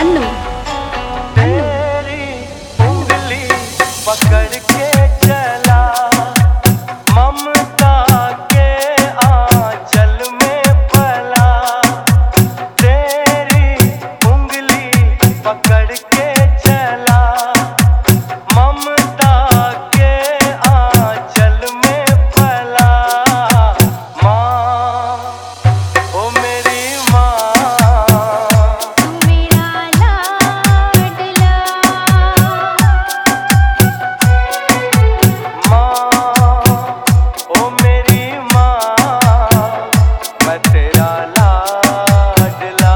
अन्नू तेरी उंगली पकड़ के चला ममता के आंचल में पला। तेरी उंगली पकड़ के चला ममता के आंचल में पला। माँ ओ मेरी माँ, तू मेरा लाडला। माँ ओ मेरी माँ, मैं तेरा लाडला।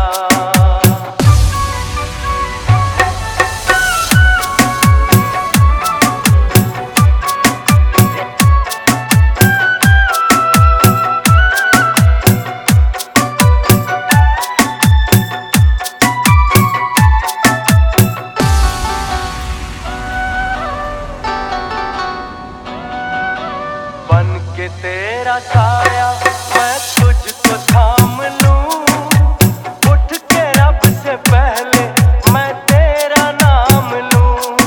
बन के तेरा साया मैं तुझको थाम लूं। उठ के रब से पहले मैं तेरा नाम लूं।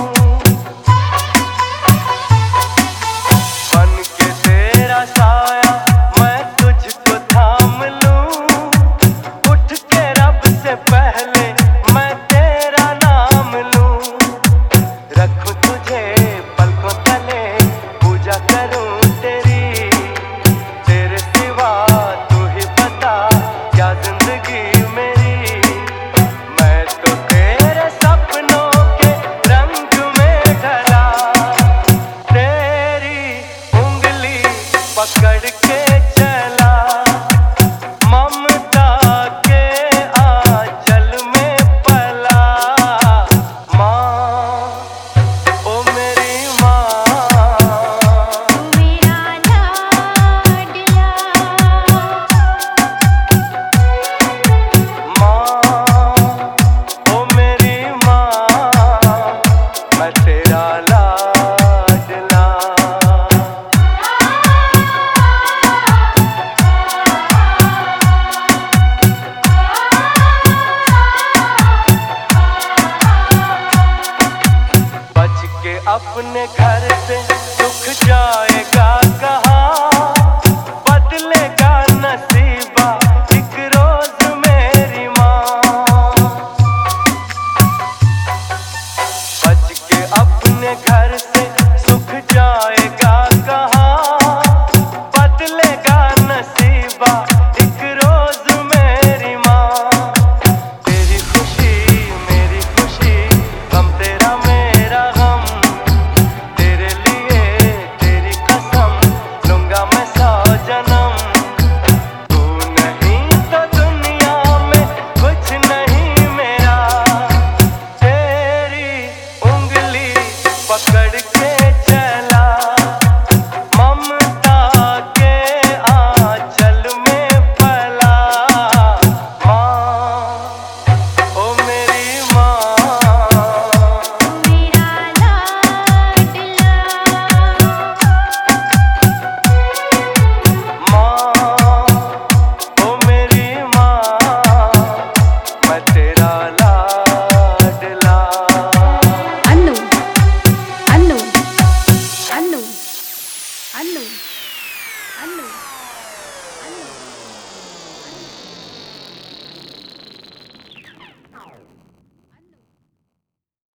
बन के तेरा साया मैं तुझको थाम लूं। उठ के रब से पहले मैं तेरा नाम लूं। रखूं तुझे पलकों तले, पूजा करूं तेरी। तेरे सिवा तू ही बता क्या जिंदगी मेरी। मैं तो तेरे सपनों के रंग में ढला। तेरी उंगली पकड़ के चला ममता के आंचल में पला। माँ ओ मेरी माँ, तू मेरा लाडला। माँ ओ मेरी माँ, मैं तेरा लाडला। बच के अपने घर से सुख जाएगा कहाँ।